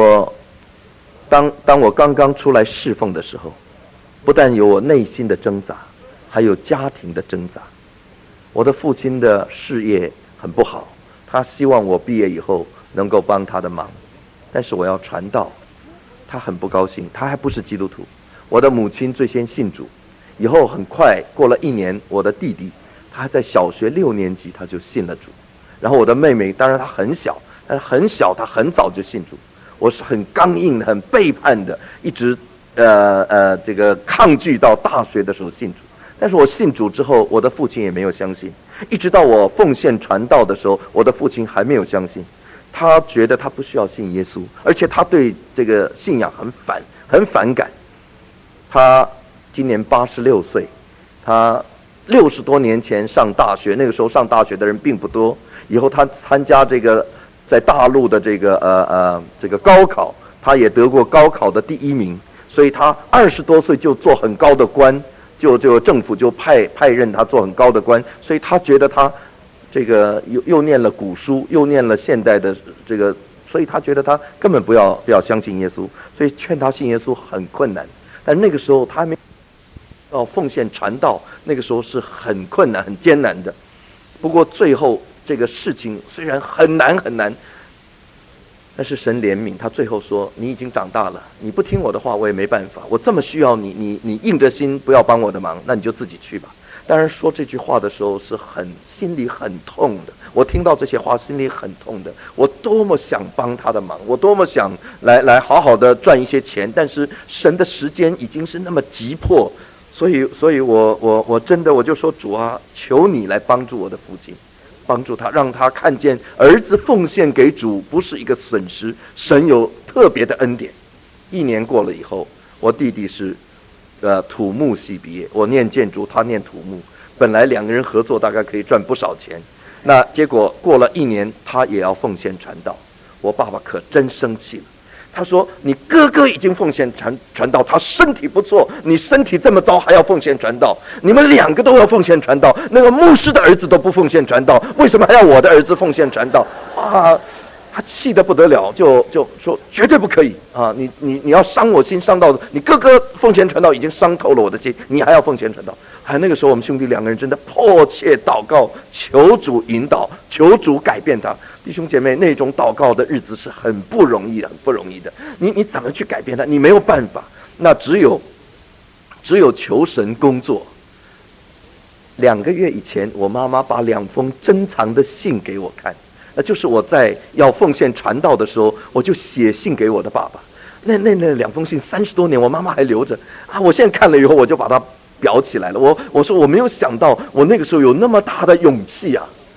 当我刚刚出来侍奉的时候，不但有我内心的挣扎，还有家庭的挣扎。我的父亲的事业很不好，他希望我毕业以后能够帮他的忙，但是我要传道，他很不高兴，他还不是基督徒。我的母亲最先信主，以后很快过了1年，我的弟弟他还在小学6年级他就信了主，然后我的妹妹当然她很小，但是很小她很早就信主。我是很刚硬的，很背叛的，一直这个抗拒到大学的时候信主。但是我信主之后，我的父亲也没有相信，一直到我奉献传道的时候，我的父亲还没有相信。他觉得他不需要信耶稣，而且他对这个信仰很反感。他今年86岁，他60多年前上大学，那个时候上大学的人并不多。以后他参加这个在大陆的这个高考，他也得过高考的第1名，所以他20多岁就做很高的官，就政府就派任他做很高的官，所以他觉得他这个又念了古书，又念了现代的这个，所以他觉得他根本不要相信耶稣，所以劝他信耶稣很困难。但那个时候他还没要奉献传道，那个时候是很困难很艰难的。不过最后这个事情虽然很难，但是神怜悯他，最后说，你已经长大了，你不听我的话我也没办法，我这么需要你硬着心不要帮我的忙，那你就自己去吧。当然说这句话的时候是心里很痛的，我听到这些话心里很痛的。我多么想帮他的忙，我多么想来好好的赚一些钱，但是神的时间已经是那么急迫，所以我真的我就说，主啊，求你来帮助我的父亲，帮助他，让他看见儿子奉献给主不是一个损失，神有特别的恩典。1年过了以后，我弟弟是土木系毕业，我念建筑，他念土木，本来2个人合作大概可以赚不少钱。那结果过了1年，他也要奉献传道，我爸爸可真生气了。他说，你哥哥已经奉献传道，他身体不错，你身体这么糟还要奉献传道，你们2个都要奉献传道，那个牧师的儿子都不奉献传道，为什么还要我的儿子奉献传道？他气得不得了，就说绝对不可以啊！你要伤我心，伤到你哥哥奉献传道已经伤透了我的心，你还要奉献传道？那个时候我们兄弟2个人真的迫切祷告，求主引导，求主改变他。弟兄姐妹，那种祷告的日子是很不容易的。你怎么去改变他？你没有办法，那只有求神工作。2个月以前，我妈妈把2封珍藏的信给我看，那就是我在要奉献传道的时候，我就写信给我的爸爸。那2封信30多年，我妈妈还留着啊！我现在看了以后，我就把它裱起来了。我说我没有想到，我那个时候有那么大的勇气啊！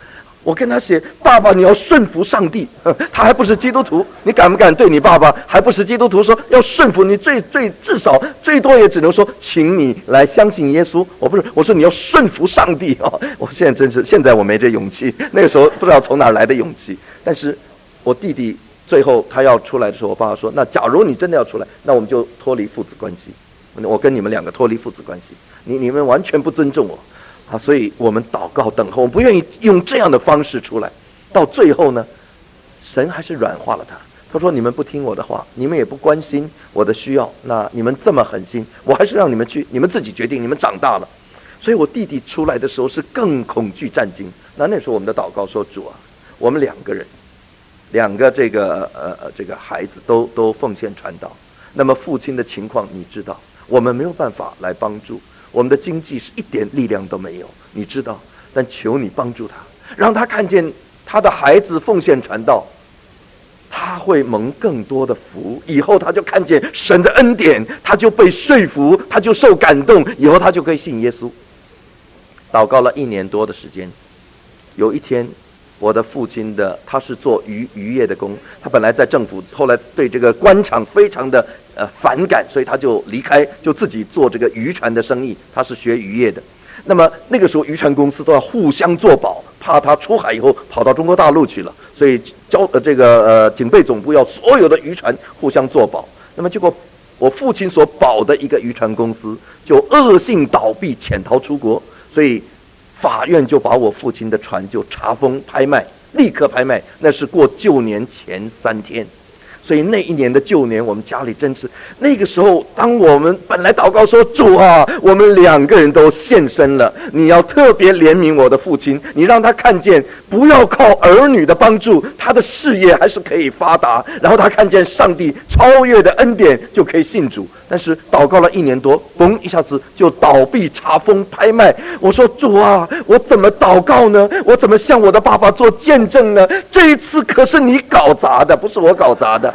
我跟他写，爸爸你要顺服上帝，他还不是基督徒，你敢不敢对你爸爸还不是基督徒说要顺服？你至少最多也只能说，请你来相信耶稣。我说你要顺服上帝啊！我现在我没这勇气，那个时候不知道从哪儿来的勇气。但是我弟弟最后他要出来的时候，我爸爸说，那假如你真的要出来，那我们就脱离父子关系，我跟你们两个脱离父子关系，你们完全不尊重我。所以我们祷告等候，我不愿意用这样的方式出来。到最后呢，神还是软化了他。他说：“你们不听我的话，你们也不关心我的需要，那你们这么狠心，我还是让你们去，你们自己决定。你们长大了。”所以我弟弟出来的时候是更恐惧战惊。那时候我们的祷告说：“主啊，我们两个这个孩子都奉献传道。那么父亲的情况你知道，我们没有办法来帮助。”我们的经济是一点力量都没有，你知道，但求你帮助他，让他看见他的孩子奉献传道，他会蒙更多的福，以后他就看见神的恩典，他就被说服，他就受感动，以后他就可以信耶稣。祷告了1年多的时间，有一天我的父亲他是做渔业的工，他本来在政府，后来对这个官场非常的反感，所以他就离开，就自己做这个渔船的生意。他是学渔业的。那么那个时候渔船公司都要互相作保，怕他出海以后跑到中国大陆去了，所以警备总部要所有的渔船互相作保。那么结果我父亲所保的一个渔船公司就恶性倒闭，潜逃出国，所以法院就把我父亲的船就查封拍卖，立刻拍卖，那是过旧年前3天。所以那一年的旧年，我们家里真是那个时候，当我们本来祷告说，主啊，我们2个人都献身了，你要特别怜悯我的父亲，你让他看见不要靠儿女的帮助，他的事业还是可以发达，然后他看见上帝超越的恩典就可以信主。但是祷告了1年多，嘣一下子就倒闭查封拍卖。我说，主啊，我怎么祷告呢？我怎么向我的爸爸做见证呢？这一次可是你搞砸的，不是我搞砸的。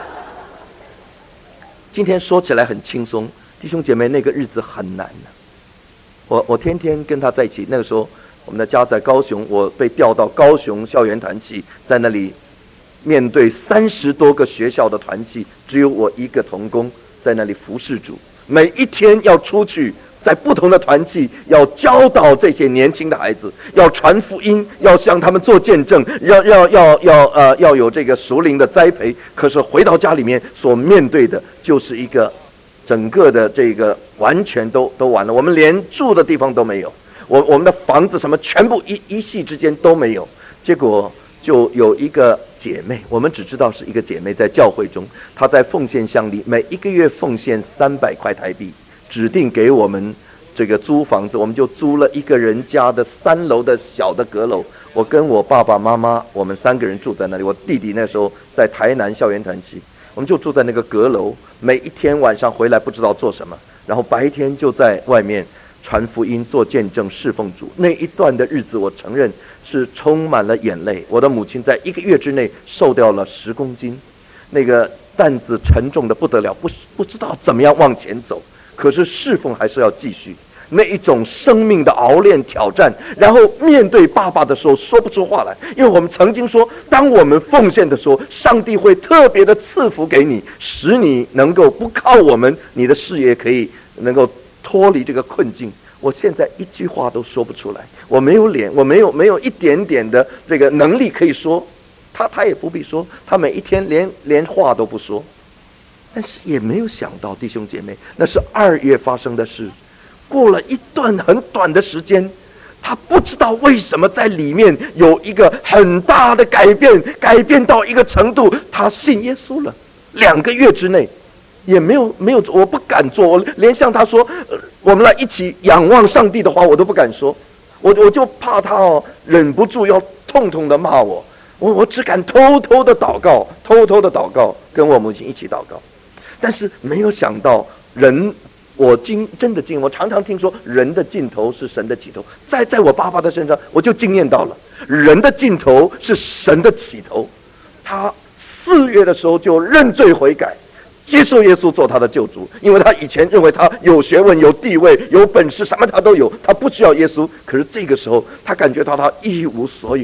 今天说起来很轻松，弟兄姐妹，那个日子很难的。我天天跟他在一起，那个时候我们的家在高雄，我被调到高雄校园团契，在那里面对30多个学校的团契，只有我一个同工在那里服侍主。每一天要出去，在不同的团契要教导这些年轻的孩子，要传福音，要向他们做见证，要有这个属灵的栽培。可是回到家里面所面对的就是一个整个的这个完全都完了，我们连住的地方都没有，我们的房子什么全部一夕之间都没有。结果就有一个姐妹，我们只知道是一个姐妹，在教会中，她在奉献箱里每一个月奉献300块台币，指定给我们这个租房子，我们就租了一个人家的3楼的小的阁楼。我跟我爸爸妈妈，我们3个人住在那里。我弟弟那时候在台南校园团契，我们就住在那个阁楼，每一天晚上回来不知道做什么，然后白天就在外面传福音、做见证、侍奉主。那一段的日子，我承认是充满了眼泪。我的母亲在1个月之内瘦掉了10公斤，那个担子沉重的不得了，不知道怎么样往前走。可是侍奉还是要继续，那一种生命的熬炼挑战，然后面对爸爸的时候说不出话来。因为我们曾经说，当我们奉献的时候，上帝会特别的赐福给你，使你能够不靠我们，你的事业可以能够脱离这个困境。我现在一句话都说不出来，我没有脸，我没有一点点的这个能力可以说，他也不必说，他每一天连话都不说。但是也没有想到，弟兄姐妹，那是2月发生的事。过了一段很短的时间，他不知道为什么在里面有一个很大的改变到一个程度，他信耶稣了。2个月之内，也没有，我不敢做，我连向他说，我们来一起仰望上帝的话，我都不敢说，我就怕他忍不住要痛痛的骂我。我只敢偷偷的祷告，跟我母亲一起祷告。但是没有想到，我真的我常常听说人的尽头是神的起头，在我爸爸的身上，我就经验到了人的尽头是神的起头。他4月的时候就认罪悔改，接受耶稣做他的救主，因为他以前认为他有学问、有地位、有本事，什么他都有，他不需要耶稣。可是这个时候，他感觉到他一无所有，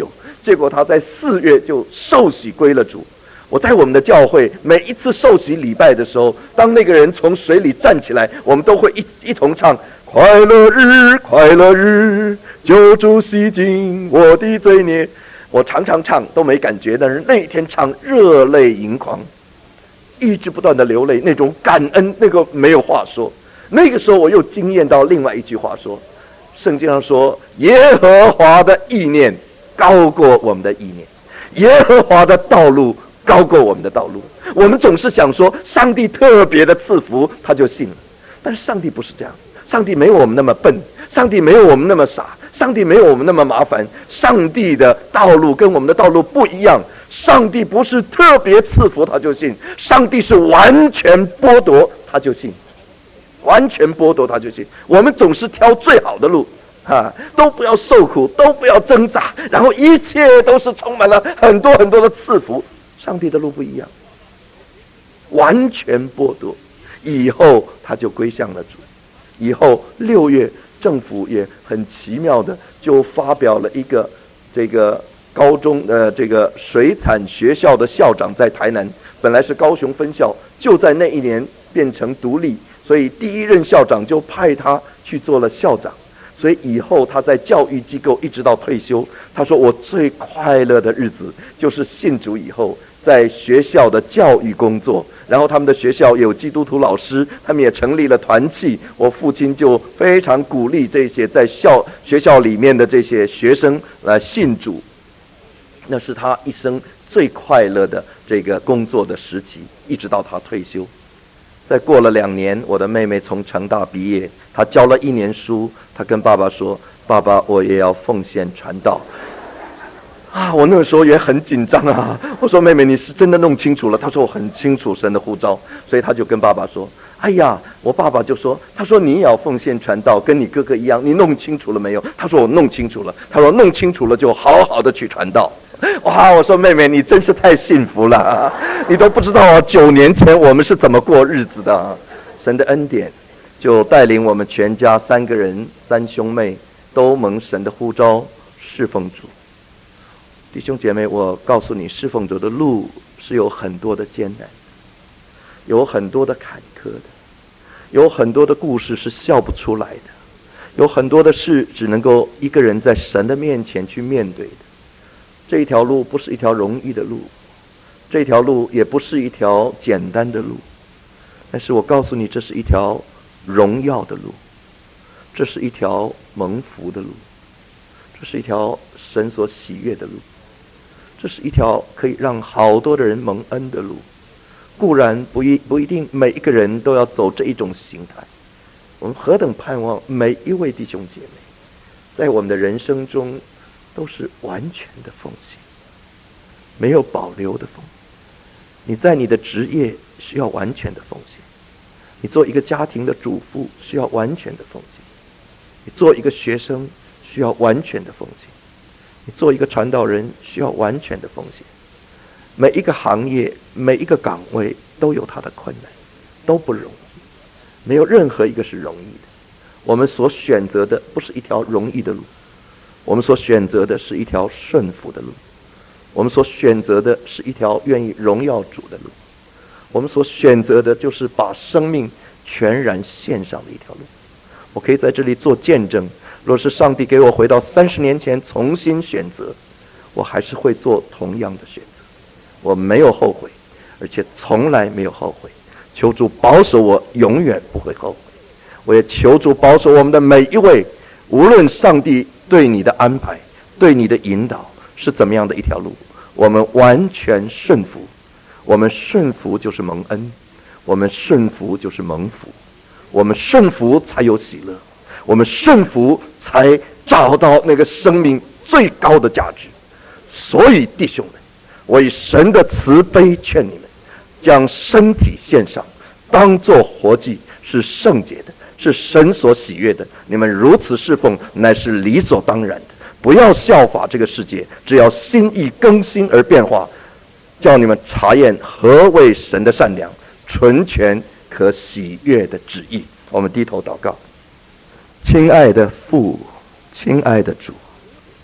结果他在4月就受洗归了主。我在我们的教会每一次受洗礼拜的时候，当那个人从水里站起来，我们都会一同唱快乐日快乐日，救主洗净我的罪孽。我常常唱都没感觉，但是那一天唱热泪盈眶，一直不断的流泪，那种感恩，那个没有话说。那个时候我又惊艳到另外一句话说，圣经上说耶和华的意念高过我们的意念，耶和华的道路高过我们的道路。我们总是想说上帝特别的赐福他就信了，但是上帝不是这样，上帝没有我们那么笨，上帝没有我们那么傻，上帝没有我们那么麻烦，上帝的道路跟我们的道路不一样。上帝不是特别赐福他就信，上帝是完全剥夺他就信，完全剥夺他就信。我们总是挑最好的路都不要受苦，都不要挣扎，然后一切都是充满了很多很多的赐福。上帝的路不一样，完全剥夺。以后他就归向了主。以后6月政府也很奇妙的就发表了一个这个高中这个水产学校的校长在台南，本来是高雄分校，就在那一年变成独立，所以第一任校长就派他去做了校长。所以以后他在教育机构一直到退休，他说我最快乐的日子就是信主以后在学校的教育工作，然后他们的学校有基督徒老师，他们也成立了团契，我父亲就非常鼓励这些在学校里面的这些学生来信主。那是他一生最快乐的这个工作的时期，一直到他退休。再过了2年，我的妹妹从成大毕业，她教了1年书，她跟爸爸说，爸爸我也要奉献传道。我那个时候也很紧张啊，我说妹妹你是真的弄清楚了？她说我很清楚神的呼召。所以她就跟爸爸说，哎呀，我爸爸就说，他说你也要奉献传道，跟你哥哥一样，你弄清楚了没有？他说我弄清楚了。他说弄清楚了就好好的去传道。哇，我说妹妹你真是太幸福了，你都不知道9年前我们是怎么过日子的。神的恩典就带领我们全家3个人3兄妹都蒙神的呼召侍奉主。弟兄姐妹，我告诉你，侍奉主的路是有很多的艰难，有很多的坎坷的，有很多的故事是笑不出来的，有很多的事只能够一个人在神的面前去面对的。这一条路不是一条容易的路，这条路也不是一条简单的路，但是我告诉你，这是一条荣耀的路，这是一条蒙福的路，这是一条神所喜悦的路，这是一条可以让好多的人蒙恩的路。固然不一定每一个人都要走这一种形态，我们何等盼望每一位弟兄姐妹在我们的人生中都是完全的奉献，没有保留的奉献。你在你的职业需要完全的奉献，你做一个家庭的主妇需要完全的奉献，你做一个学生需要完全的奉献，你做一个传道人需要完全的奉献。每一个行业每一个岗位都有它的困难，都不容易，没有任何一个是容易的。我们所选择的不是一条容易的路，我们所选择的是一条顺服的路，我们所选择的是一条愿意荣耀主的路，我们所选择的就是把生命全然献上的一条路。我可以在这里做见证，若是上帝给我回到30年前重新选择，我还是会做同样的选择，我没有后悔，而且从来没有后悔。求主保守我永远不会后悔，我也求主保守我们的每一位，无论上帝对你的安排对你的引导是怎么样的一条路，我们完全顺服。我们顺服就是蒙恩，我们顺服就是蒙福，我们顺服才有喜乐，我们顺服才找到那个生命最高的价值。所以弟兄们，我以神的慈悲劝你们，将身体献上，当作活祭，是圣洁的，是神所喜悦的。你们如此侍奉，乃是理所当然的。不要效法这个世界，只要心意更新而变化，叫你们查验何为神的善良、纯全、可喜悦的旨意。我们低头祷告。亲爱的父，亲爱的主，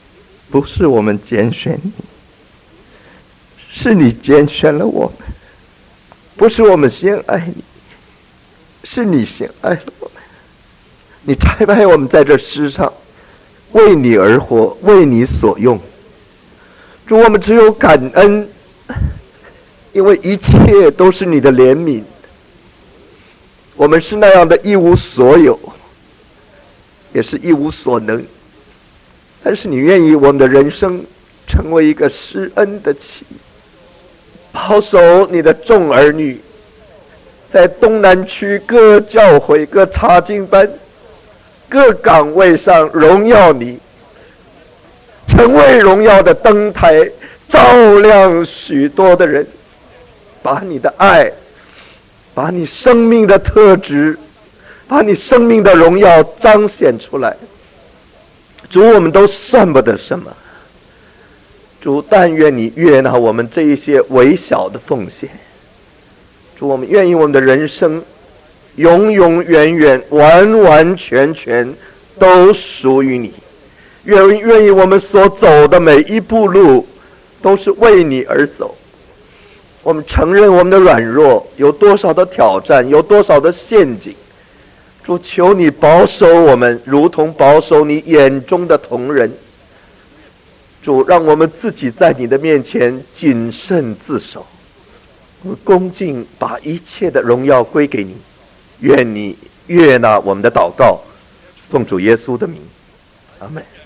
不是我们拣选你，是你拣选了我们。不是我们先爱你，是你先爱了我们。你差派我们在这世上，为你而活，为你所用。主，我们只有感恩，因为一切都是你的怜悯。我们是那样的一无所有，也是一无所能，但是你愿意我们的人生成为一个施恩的器，保守你的众儿女，在东南区各教会、各查经班、各岗位上荣耀你，成为荣耀的灯台，照亮许多的人，把你的爱，把你生命的特质，把你生命的荣耀彰显出来。主，我们都算不得什么，主，但愿你悦纳我们这一些微小的奉献。主，我们愿意我们的人生永永远远完完全全都属于你，愿意我们所走的每一步路都是为你而走。我们承认我们的软弱，有多少的挑战，有多少的陷阱。主，求你保守我们，如同保守你眼中的瞳人。主，让我们自己在你的面前谨慎自守，恭敬把一切的荣耀归给你。愿你悦纳我们的祷告，奉主耶稣的名，阿们。